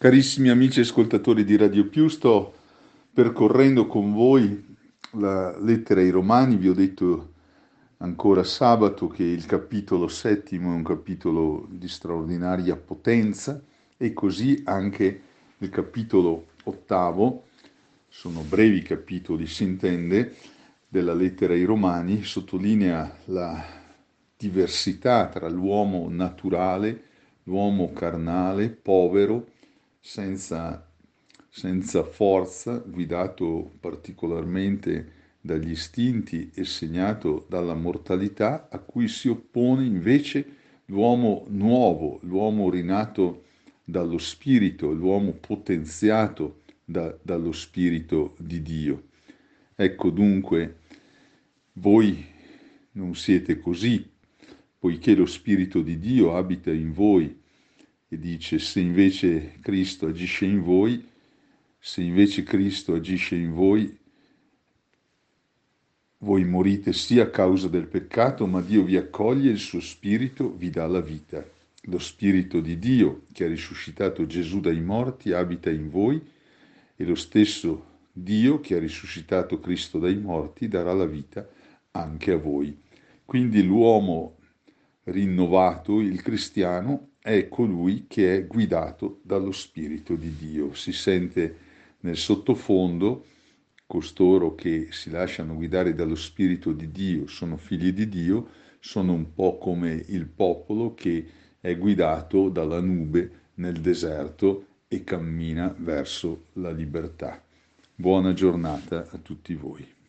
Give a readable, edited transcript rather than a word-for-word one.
Carissimi amici ascoltatori di Radio Più, sto percorrendo con voi la lettera ai Romani. Vi ho detto ancora sabato che il capitolo settimo è un capitolo di straordinaria potenza e così anche il capitolo ottavo, sono brevi capitoli, si intende, della lettera ai Romani, sottolinea la diversità tra l'uomo naturale, l'uomo carnale, povero, senza, senza forza, guidato particolarmente dagli istinti e segnato dalla mortalità, a cui si oppone invece l'uomo nuovo, l'uomo rinato dallo Spirito, l'uomo potenziato dallo Spirito di Dio. Ecco dunque, voi non siete così, poiché lo Spirito di Dio abita in voi e dice se invece Cristo agisce in voi, se invece Cristo agisce in voi, voi morite sì a causa del peccato, ma Dio vi accoglie e il suo Spirito vi dà la vita. Lo Spirito di Dio che ha risuscitato Gesù dai morti abita in voi e lo stesso Dio che ha risuscitato Cristo dai morti darà la vita anche a voi. Quindi l'uomo rinnovato, il cristiano, è colui che è guidato dallo Spirito di Dio. Si sente nel sottofondo costoro che si lasciano guidare dallo Spirito di Dio, sono figli di Dio, sono un po' come il popolo che è guidato dalla nube nel deserto e cammina verso la libertà. Buona giornata a tutti voi.